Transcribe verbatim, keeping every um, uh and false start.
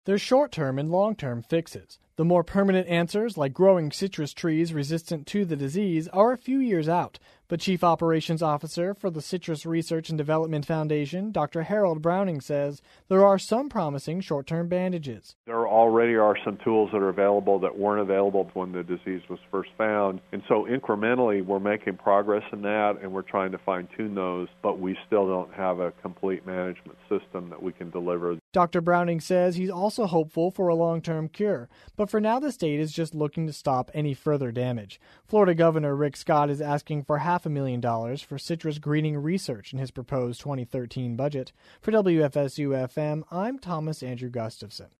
There's short-term and long-term fixes. The more permanent answers, like growing citrus trees resistant to the disease, are a few years out. But Chief Operations Officer for the Citrus Research and Development Foundation, Doctor Harold Browning, says there are some promising short-term bandages. There already are some tools that are available that weren't available when the disease was first found. And so incrementally, we're making progress in that, and we're trying to fine-tune those, but we still don't have a complete management system that we can deliver. Doctor Browning says he's also hopeful for a long-term cure, but for now the state is just looking to stop any further damage. Florida Governor Rick Scott is asking for half a million dollars for citrus greening research in his proposed twenty thirteen budget. For W F S U F M, I'm Thomas Andrew Gustafson.